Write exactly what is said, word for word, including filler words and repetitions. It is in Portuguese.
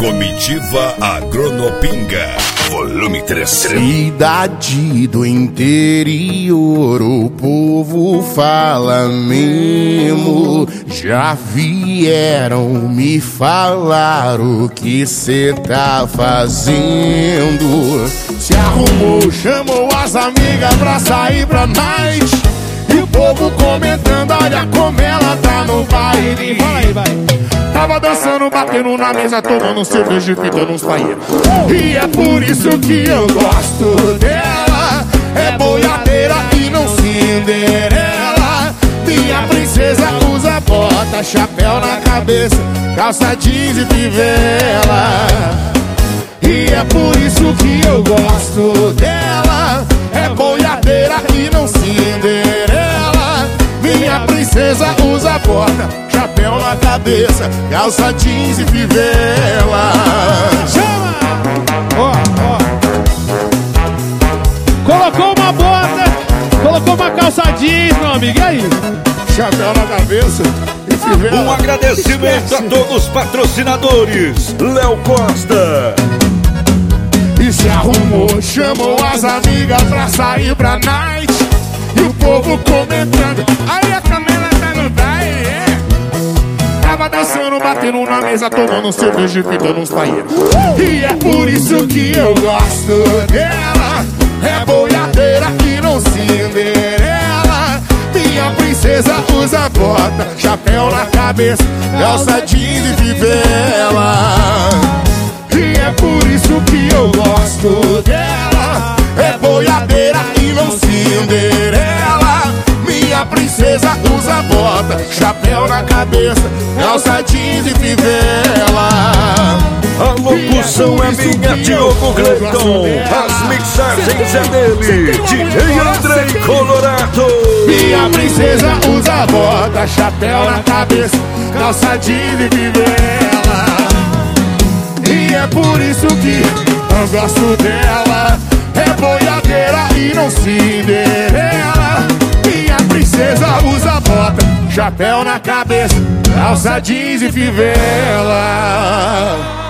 Comitiva Agronopinga, volume três. Cidade do interior, o povo fala mesmo. Já vieram me falar o que cê tá fazendo. Se arrumou, chamou as amigas pra sair pra night. E o povo comentando, olha como ela tá no baile. Vai, vai. Tava dançando, batendo na mesa, tomando cerveja e fitando uns paeiros. E é por isso que eu gosto dela. É boiadeira e não Cinderela. Minha princesa usa bota, chapéu na cabeça, calça jeans e fivela. E é por isso que eu gosto dela. É boiadeira e não Cinderela. Minha princesa usa bota, chapéu na cabeça, calça jeans e fivela. Chama! Ó, ó. Colocou uma bota, colocou uma calça jeans, meu amigo, e aí? Chapéu na cabeça e fivela. Um agradecimento a todos os patrocinadores. Léo Costa. E se arrumou, chamou as amigas pra sair pra night. E o povo comentando, aí a Camila tá no baile, é. Tava dançando, batendo na mesa, tomando cerveja e fitando uns paeiros. E é por isso que eu gosto dela. É boiadeira e não Cinderela. Minha princesa usa bota, chapéu na cabeça, calça jeans e fivela. E é por isso que eu gosto dela. É boiadeira e não Cinderela. Minha princesa usa bota, chapéu na cabeça, calça jeans e fivela. A locução é minha, Diogo Cleiton. As mixagens é dele, D J Andrei Colorado. Minha princesa usa bota, chapéu na cabeça, calça jeans e fivela. E é por isso que eu gosto dela. É boiadeira e não Cinderela. Minha princesa usa bota, chapéu na cabeça, calça jeans e fivela.